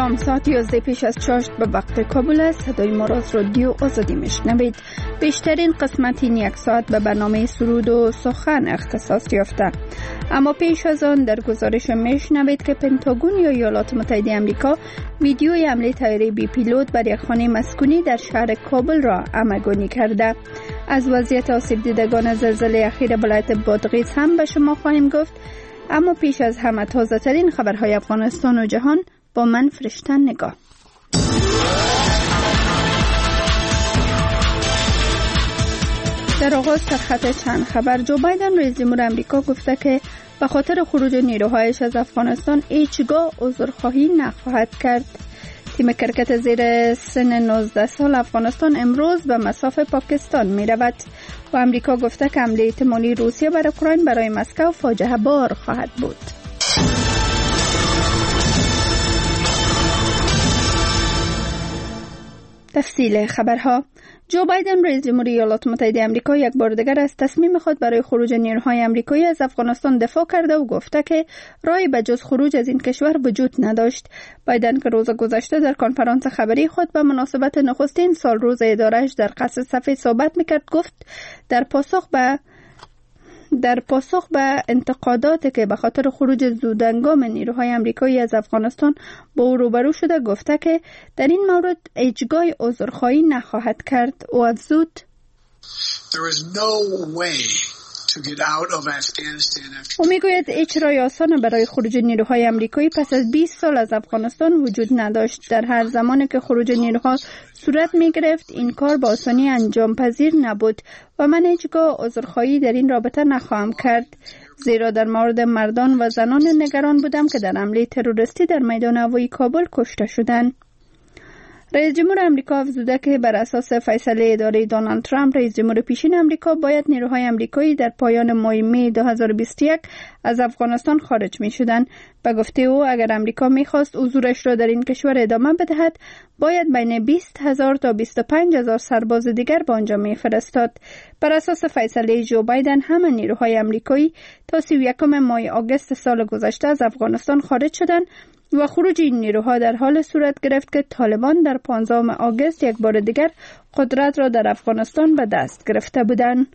سلام، ساعت 11 پیش از چاشت به وقت کابل است. صدای ما را از رادیو آزادی میشنوید. بیشترین قسمت این یک ساعت به برنامه سرود و سخن اختصاص یافته. اما پیش از آن در گزارش میشنوید که پنتاگون یا ایالات متحده آمریکا ویدیوی حمله طیاره بی پیلوت بر یک خانه مسکونی در شهر کابل را همگانی کرده. از وضعیت آسیب دیدگان زلزله اخیر ولایت بادغیس هم به شما خواهیم گفت. اما پیش از همه تازه ترین خبرهای افغانستان و جهان با من فرشته نگاه. در آغاز سرخط چند خبر. جو بایدن رئیس جمهور آمریکا گفته که به خاطر خروج نیروهایش از افغانستان هیچگاه عذرخواهی نخواهد کرد. تیم کرکت زیر سن 19 سال افغانستان امروز به مصاف پاکستان می رود و آمریکا گفته که حمله احتمالی روسیه بر اوکراین برای مسکو فاجعه بار خواهد بود. تفصیل خبرها. جو بایدن رئیس جمهور ایالات متحده آمریکا یک بار دیگر از تصمیم خود برای خروج نیروهای آمریکایی از افغانستان دفاع کرده و گفته که راهی به جز خروج از این کشور وجود نداشت. بایدن که روز گذشته در کنفرانس خبری خود به مناسبت نخستین سال روز ادارهش در قصر سفید صحبت میکرد، گفت در پاسخ به انتقاداتی که به خاطر خروج زودهنگام نیروهای آمریکایی از افغانستان با او روبرو شده، گفته که در این مورد هیچگاه عذرخواهی نخواهد کرد و افزود او میگوید هیچ راه آسان برای خروج نیروهای آمریکایی پس از 20 سال از افغانستان وجود نداشت. در هر زمانی که خروج نیروها صورت می گرفت این کار با آسانی انجام پذیر نبود و من هیچگاه عذرخواهی در این رابطه نخواهم کرد، زیرا در مورد مردان و زنان نگران بودم که در حمله تروریستی در میدان هوایی کابل کشته شدند. رئیس جمهور آمریکا افزوده که بر اساس فیصله اداره دونالد ترامپ رئیس جمهور پیشین آمریکا باید نیروهای آمریکایی در پایان ماه می 2021 از افغانستان خارج می شدند. به گفته او اگر آمریکا می خواست حضورش را در این کشور ادامه بدهد باید بین 20,000 تا 25,000 سرباز دیگر به آنجا می فرستاد. بر اساس فیصله جو بایدن همه نیروهای آمریکایی تا 31 ماه آگوست سال گذشته از افغانستان خارج شدند و خروج این نیروها در حال صورت گرفت که طالبان در 15 آگوست یک بار دیگر قدرت را در افغانستان به دست گرفته بودند.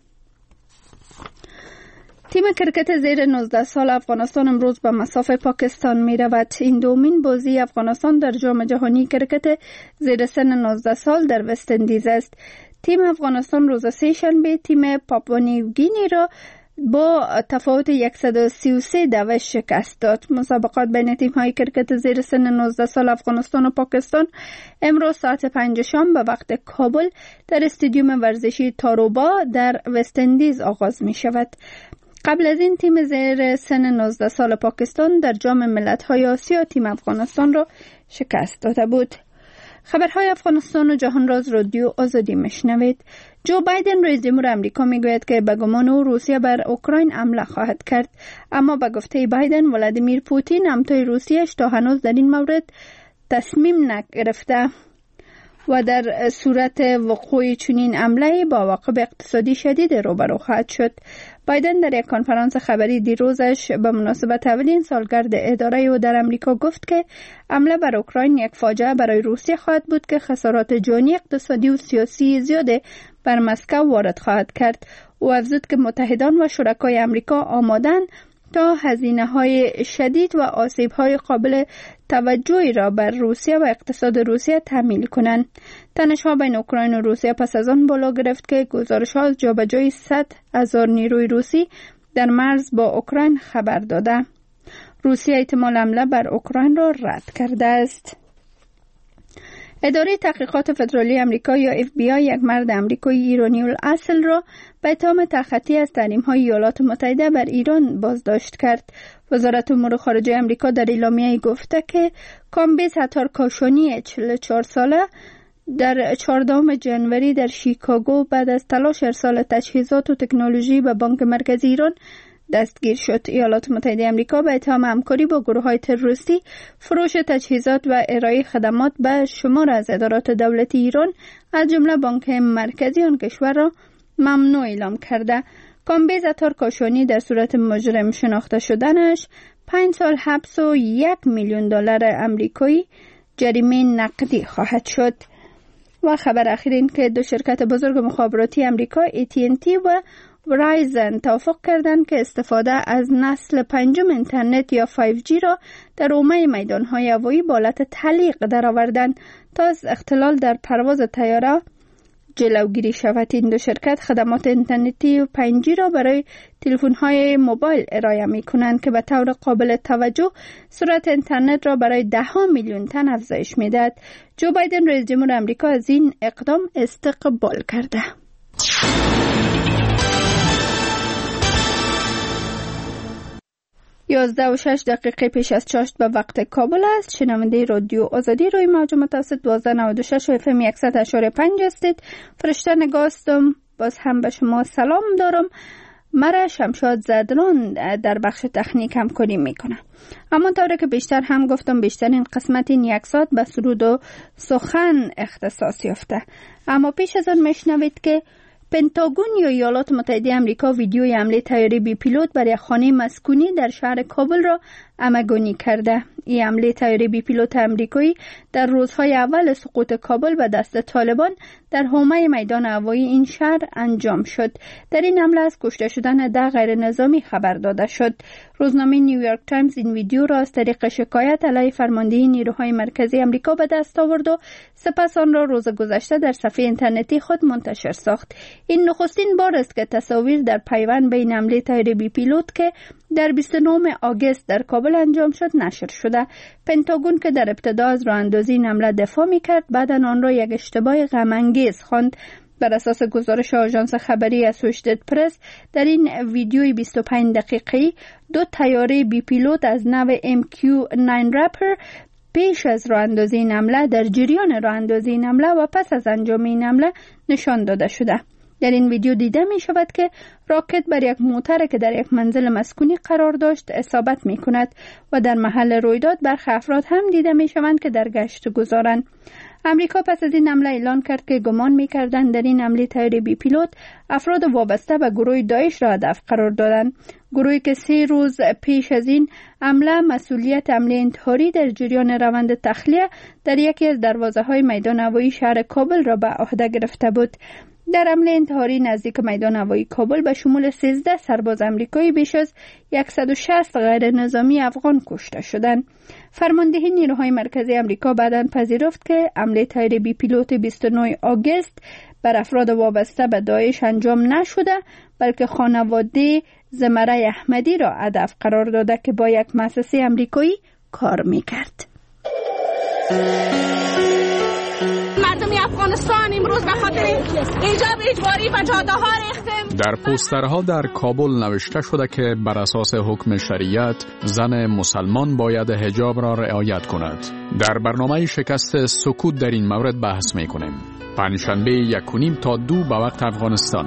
تیم کرکت زیر 19 سال افغانستان امروز به مصاف پاکستان می رود. این دومین بازی افغانستان در جام جهانی کرکت زیر سن 19 سال در وست اندیز است. تیم افغانستان روز سه شنبه تیم پاپوا نیوگینی را با تفاوت 133 دوش شکست داد. مسابقات بین تیم‌های کرکت زیر سن 19 سال افغانستان و پاکستان امروز ساعت 5 شام به وقت کابل در استادیوم ورزشی تاروبا در وست اندیز آغاز می شود. قبل از این تیم زیر سن 19 سال پاکستان در جام ملت‌های آسیا تیم افغانستان را شکست داده بود. خبرهای افغانستان و جهان را از رادیو آزادی میشنوید. جو بایدن رئیس جمهور آمریکا میگوید که به گمان او روسیه بر اوکراین حمله خواهد کرد، اما به گفته بایدن ولادیمیر پوتین همتای روسیه‌اش تا هنوز در این مورد تصمیم نگرفته و در صورت وقوع چنین حمله با عواقب اقتصادی شدید روبرو خواهد شد. بایدن در یک کنفرانس خبری دیروزش به مناسبت اولین سالگرد اداره او در امریکا گفت که حمله بر اوکراین یک فاجعه برای روسیه خواهد بود که خسارات جانی، اقتصادی و سیاسی زیاد بر مسکو وارد خواهد کرد. او افزود که متحدان و شرکای امریکا آمادند تا هزینه‌های شدید و آسیب‌های قابل توجهی را بر روسیه و اقتصاد روسیه تحمیل کنند. تنش‌ها بین اوکراین و روسیه پس از آن بالا گرفت که گزارش‌ها از جابجایی 100,000 نیروی روسی در مرز با اوکراین خبر داده. روسیه احتمال حمله بر اوکراین را رد کرده است. اداره تحقیقات فدرالی آمریکا یا FBI یک مرد آمریکایی ایرانی الاصل را به اتهام تخطی از تحریم‌های ایالات متحده بر ایران بازداشت کرد. وزارت امور خارجه آمریکا در اعلامیه‌ای گفته که کامبیز هتار کاشانی 44 ساله در 14 جنوری در شیکاگو بعد از تلاش ارسال تجهیزات و تکنولوژی به بانک مرکزی ایران دستگیر شد. ایالات متحده آمریکا به اتهام همکاری با گروه‌های تروریستی، فروش تجهیزات و ارائه خدمات به شمار از ادارات دولتی ایران از جمله بانک مرکزی آن کشور را ممنوع اعلام کرده. کامبیز هتار کاشانی در صورت مجرم شناخته شدنش 5 سال حبس و $1 میلیون آمریکایی جریمه نقدی خواهد شد. و خبر اخیر این که دو شرکت بزرگ مخابراتی امریکا AT&T و ورایزن توافق کردند که استفاده از نسل پنجم اینترنت یا 5G را در حومه میدان‌های هوایی به حالت تعلیق درآوردند تا از اختلال در پرواز طیاره جلوگیری شود. این دو شرکت خدمات اینترنتی و 5G را برای تلفن‌های موبایل ارائه می‌کنند که به طور قابل توجه سرعت اینترنت را برای 10 میلیون تن افزایش می‌دهد. جو بایدن رئیس جمهور آمریکا از این اقدام استقبال کرده. 11:06 پیش از چاشت به وقت کابل است. شنونده رادیو آزادی روی موج متوسط 1296 و FM 100.5 هستید. فرشته نگاستم. باز هم به شما سلام دارم. مرا شمشاد زدران در بخش تکنیک همکاری میکنه. اما طوری که بیشتر هم گفتم بیشترین قسمت این یک ساعت به سرود و سخن اختصاص یافته. اما پیش از آن میشنوید که پنتاگون یا ایالات متحده آمریکا ویدیوی حمله طیاره بی پیلوت بر یک خانه مسکونی در شهر کابل را همگانی کرده. این حمله طیاره بی پیلوت آمریکایی در روزهای اول سقوط کابل به دست طالبان در حومه میدان هوایی این شهر انجام شد. در این حمله از کشته شدن 10 غیر نظامی خبر داده شد. روزنامه نیویورک تایمز این ویدیو را از طریق شکایت علیه فرماندهی نیروهای مرکزی آمریکا به دست آورد و سپس آن را روز گذشته در صفحه اینترنتی خود منتشر ساخت. این نخستین بار است که تصاویر در پیوند بین حمله طیاره بی پیلوت که در 29 آگوست در کابل انجام شد نشر شده. پنتاگون که در ابتدا از راه اندازی این حمله دفاع می‌کرد بعد آن را یک اشتباه غم‌انگیز خواند. بر اساس گزارش آژانس خبری اسوشییتد پرس در این ویدیوی 25 دقیقه‌ای 2 طیاره بی پیلوت از نوع MQ-9 رپر پیش از راه اندازی این حمله در جریان راه اندازی این حمله و پس از انجام این حمله نشان داده شده. در این ویدیو دیده می شود که راکت بر یک موتر که در یک منزل مسکونی قرار داشت اصابت می کند و در محل رویداد برخی افراد هم دیده می شوند که در گشت گذارند. امریکا پس از این حمله اعلان کرد که گمان می کردند در این حمله طیاره بی پیلوت افراد وابسته به گروه داعش را هدف قرار دادند. گروهی که 3 روز پیش از این حمله مسئولیت حمله انتحاری در جریان روند تخلیه در یکی از دروازه‌های میدان هوایی شهر کابل را به عهده گرفته بود. در حمله انتحاری نزدیک میدان هوایی کابل به شمول 13 سرباز آمریکایی بیش از 160 غیر نظامی افغان کشته شدند. فرماندهی نیروهای مرکزی آمریکا بعداً پذیرفت که حمله طیاره بی پیلوت 29 آگوست بر افراد وابسته به داعش انجام نشده بلکه خانواده زمره احمدی را هدف قرار داده که با یک مؤسسه آمریکایی کار می‌کرد. مردم افغانستان امروز به خاطر ایجاب اجباری و جاده‌ها ریختیم. در پوسترها در کابل نوشته شده که بر اساس حکم شریعت زن مسلمان باید حجاب را رعایت کند. در برنامه شکست سکوت در این مورد بحث می‌کنیم. پنجشنبه 1:30 تا 2 به وقت افغانستان.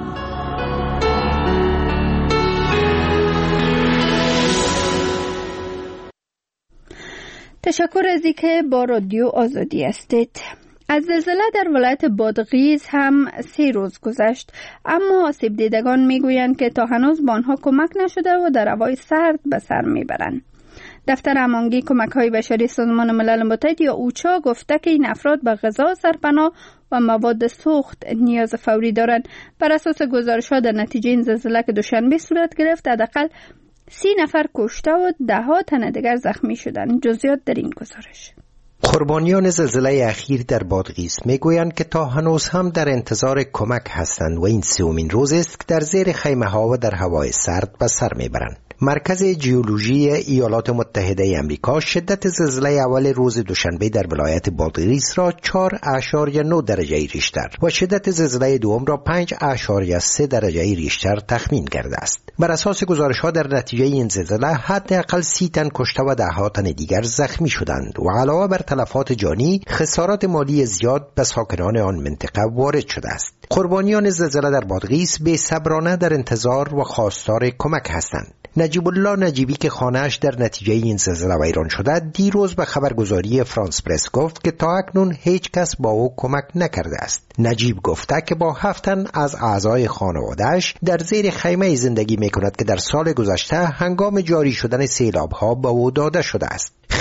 تشکر از اینکه با رادیو آزادی هستید. از زلزله در ولایت بادغیس هم 3 روز گذشت، اما آسیب دیدگان میگویند که تا هنوز به آنها کمک نشده و در هوای سرد به سر میبرند. دفتر هماهنگی کمک‌های بشری سازمان ملل متحد یا اوچا گفته که این افراد به غذا، سرپناه و مواد سوخت نیاز فوری دارند. بر اساس گزارش‌ها در نتیجه این زلزله که دوشنبه صورت گرفت حداقل 30 نفر کشته و 10 تن دیگر زخمی شدند. جزئیات در این گزارش. قربانیان زلزله اخیر در بادغیس میگویند که تا هنوز هم در انتظار کمک هستند و این 3مین روز است که در زیر خیمه ها و در هوای سرد به سر میبرند. مرکز ژئولوژی ایالات متحده آمریکا شدت زلزله اول روز دوشنبه در ولایت بادغیس را 4.9 درجه ریشتر و شدت زلزله دوم را 5.3 درجه ریشتر تخمین کرده است. بر اساس گزارش‌ها در نتیجه این زلزله حداقل 30 تن کشته و 10 تن دیگر زخمی شدند و علاوه بر تلفات جانی خسارات مالی زیاد به ساکنان آن منطقه وارد شده است. قربانیان زلزله در بادغیس بی‌صبرانه در انتظار و خواستار کمک هستند. نجیب الله نجیبی که خانه‌اش در نتیجه این زلزله ویران شده دیروز به خبرگزاری فرانس پرس گفت که تا اکنون هیچ کس با او کمک نکرده است. نجیب گفته که با 7 تن از اعضای خانواده‌اش در زیر خیمه زندگی می‌کند که در سال گذشته هنگام جاری شدن سیلاب‌ها به او داده شده است.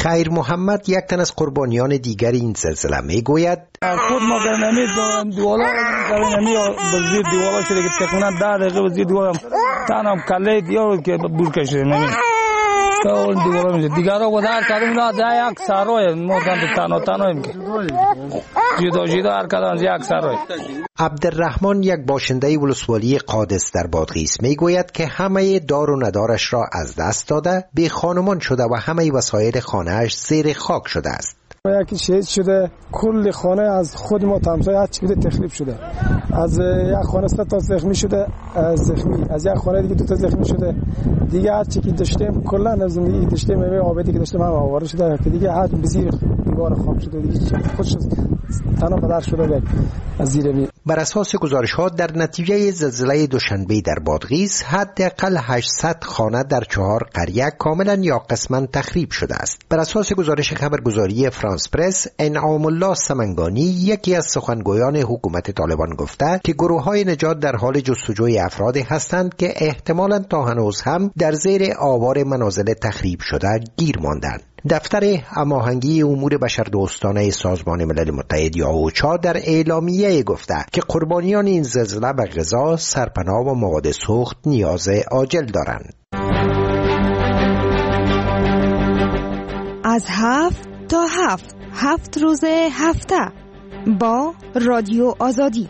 خیر محمد یک تن از قربانیان دیگر این زلزله میگوید خود ما نمی دیوالا نمی بزیر دیوالا شده که تکونن 10 دقیقه بزیر دیوالا تنم کله دیوار که بور کشیده نمی اون دیوالا میشه دیگرها بود هر کدوم نه یک سروه ما تنها که جدا هر کدوم یک سروه. عبدالرحمن یک باشنده ولسوالی قادس در بادغیس میگوید که همه دار و ندارش را از دست داده، بی خانمان شده و همه وسایل خانه‌اش زیر خاک شده است. یکی شهید شده، کل خانه از خود ما تمسای هر چی بوده تخریب شده. از یک خانه 3 تا زخمی شده، از یک خانه دیگه 2 تا زخمی شده. دیگه هر چی که داشتیم کلا از زندگی داشتیم آبادی که داشتیم هم آواره شده که دیگه هر بزیر دیوار خام شده دیگه خودش تنها بدر شده از زیر بی. بر اساس گزارش‌ها در نتیجه زلزله دوشنبه در بادغیس حداقل 800 خانه در 4 قریه کاملا یا قسما تخریب شده است. بر اساس گزارش خبرگزاری فرانس پرس، انعام الله سمنگانی یکی از سخنگویان حکومت طالبان گفته که گروه‌های نجات در حال جستجوی افرادی هستند که احتمالاً تا هنوز هم در زیر آوار منازل تخریب شده گیر ماندند. دفتر هماهنگی امور بشردوستانه سازمان ملل متحد یا اوچا در اعلامیه گفته که قربانیان این زلزله به غذا، سرپناه و مواد سوخت نیاز عاجل دارند. از 7 تا 7 روز هفته با رادیو آزادی.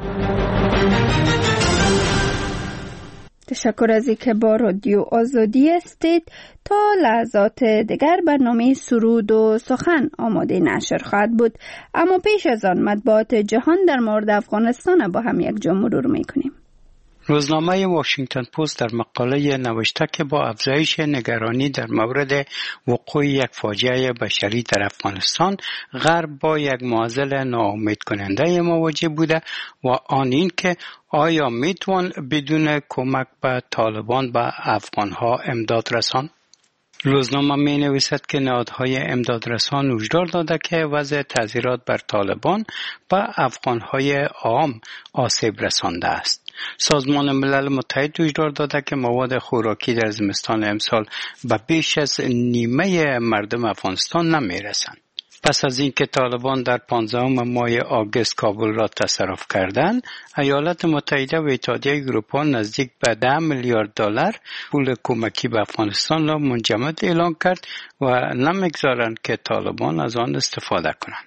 تشکر از اینکه با رادیو آزادی استید. تا لحظات دیگر برنامه سرود و سخن آماده نشر خواهد بود، اما پیش از آن مطبوعات جهان در مورد افغانستان با هم یک جا مرور میکنیم. روزنامه واشنگتن پست در مقاله نوشته که با افزایش نگرانی در مورد وقوع یک فاجعه بشری در افغانستان، غرب با یک معضل ناامید کننده مواجه بوده و آن این که آیا میتوان بدون کمک به طالبان به افغانها امداد رساند؟ روزنامه می نویسد که نهادهای امدادرسان هشدار داده که وضع تعذیرات بر طالبان به افغانهای عام آسیب رسانده است. سازمان ملل متحد هشدار داده که مواد خوراکی در زمستان امسال به بیش از نیمه مردم افغانستان نمی رسند. پس از اینکه طالبان در 15 ماه آگوست کابل را تصرف کردند، ایالات متحده و اتحادیه اروپا نزدیک به $10 میلیارد پول کمکی به افغانستان را منجمد اعلام کرد و نمیگذارند که طالبان از آن استفاده کنند.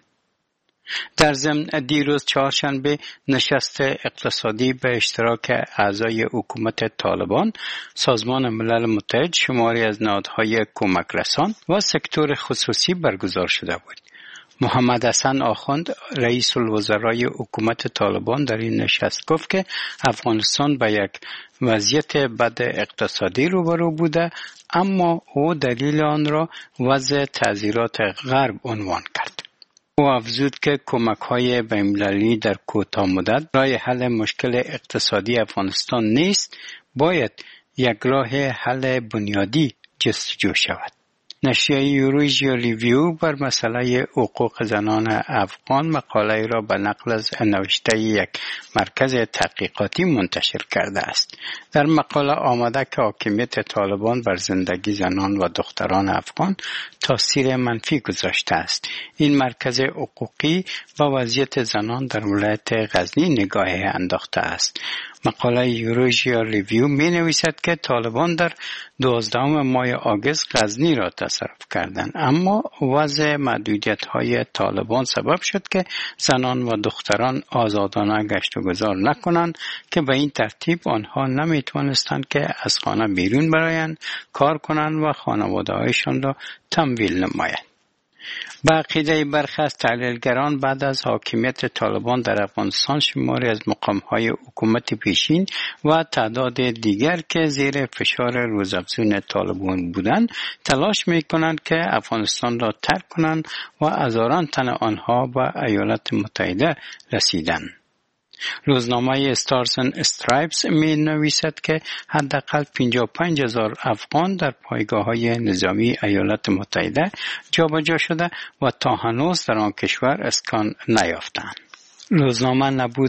در ضمن دیروز چهارشنبه نشست اقتصادی به اشتراک اعضای حکومت طالبان، سازمان ملل متحد، شماری از نهادهای کمک رسان و سکتور خصوصی برگزار شده بود. محمد حسن آخوند، رئیس الوزرای حکومت طالبان، در این نشست گفت که افغانستان با یک وضعیت بد اقتصادی روبرو بوده، اما او دلیل آن را وضع تعذیرات غرب عنوان کرد. او افزود که کمک‌های بین‌المللی در کوتاه مدت راه حل مشکل اقتصادی افغانستان نیست، باید یک راه حل بنیادی جستجو شود. نشریه یوروژیا ریویو بر مسئله حقوق زنان افغان مقاله را به نقل از نوشته یک مرکز تحقیقاتی منتشر کرده است. در مقاله آمده که حاکمیت طالبان بر زندگی زنان و دختران افغان تاثیر منفی گذاشته است. این مرکز حقوقی با وضعیت زنان در ولایت غزنی نگاه انداخته است. مقاله یوروژیا ریویو می نویسد که طالبان در 12 ماه آگوست غزنی را تصرف کردند، اما وضع محدودیت‌های طالبان سبب شد که زنان و دختران آزادانه گشت و گذار نکنند که به این ترتیب آنها نمی‌توانستند که از خانه بیرون برایند، کار کنند و خانواده‌هایشان را تمویل نمایند. به عقیده برخی از تحلیلگران، بعد از حاکمیت طالبان در افغانستان، شماری از مقام‌های حکومت پیشین و تعداد دیگر که زیر فشار روزافزون طالبان بودند تلاش می‌کنند که افغانستان را ترک کنند و هزاران تن آنها به ایالات متحده رسیدند. روزنامه استارز اند استرایپس می نویسد که حداقل 55,000 افغان در پایگاه‌های نظامی ایالات متحده جابجا شده و تا هنوز در آن کشور اسکان نیافتند. روزنامه نبود